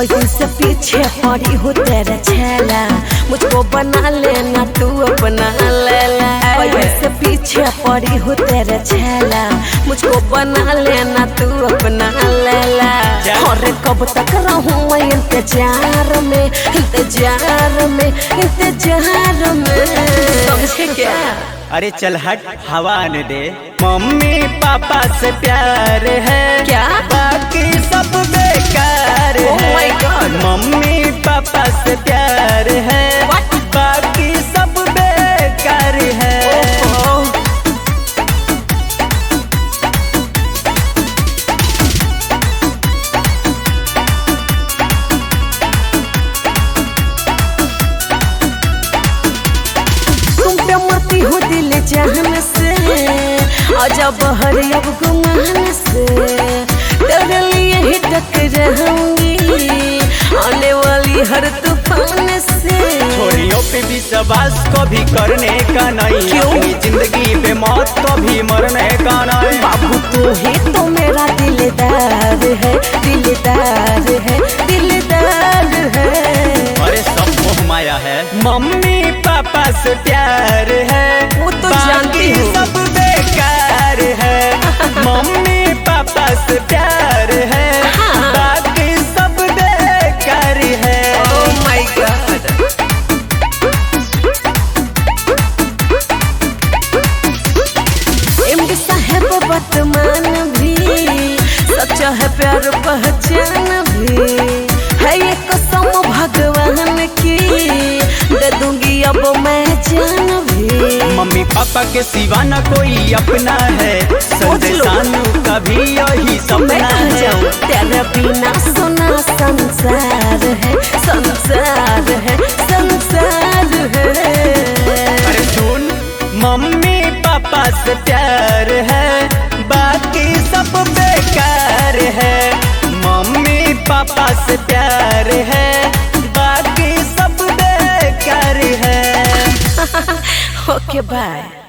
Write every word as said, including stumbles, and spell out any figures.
कई दिन से पीछे पड़ी हूँ तेरे छेला, मुझको बना लेना तू अपना लैला। कई दिन से पीछे पड़ी हूँ तेरे छेला, मुझको बना लेना तू अपना लैला। और कब तक रहूँ मैं इंतजार में, इंतजार में, इंतजार में, समझे क्या? अरे चल हट हवा न दे। मम्मी पापा से प्यार है क्या? बाकी सब बेकार oh है। my God. मम्मी पापा से प्यार है What? बाकी सब बेकार है। oh. तुम पे मरती हो दिल जहन से, आजा बहर अब गुमान से, तेरे लिए ही टकराऊंगी आने वाली हर तूफान से। छोरियों पे विश्वास को भी करने का नहीं, क्यों? अपनी जिंदगी पे मौत को भी मरने का नहीं। बाबू तू ही तो मेरा दिलदार है, दिलदार है, दिलदार है। अरे सब मोह माया है। मम्मी पापा से प्यार है वो तो जानती बाकी हूँ। सब बेकार है। मम्मी पापा से प्यार है हाँ। बाकी सब बेकार है। Oh my God. एमडी साहब वर्तमान भी सच्चा है, प्यार पहचान भी है, ये कसम भगवान की दे दूंगी अब मैं जान भी। मम्मी पापा के सिवा न कोई अपना है, संजय सानू का भी यही मैं सपना कहाँ है। जाऊँ तेरे बिना, सुना संसार है, संसार है, संसार है। अरे सुन, मम्मी पापा से प्यार है बाकी सब बेकार है। मम्मी पापा से प्यार है बाकी सब बेकार है। Okay by.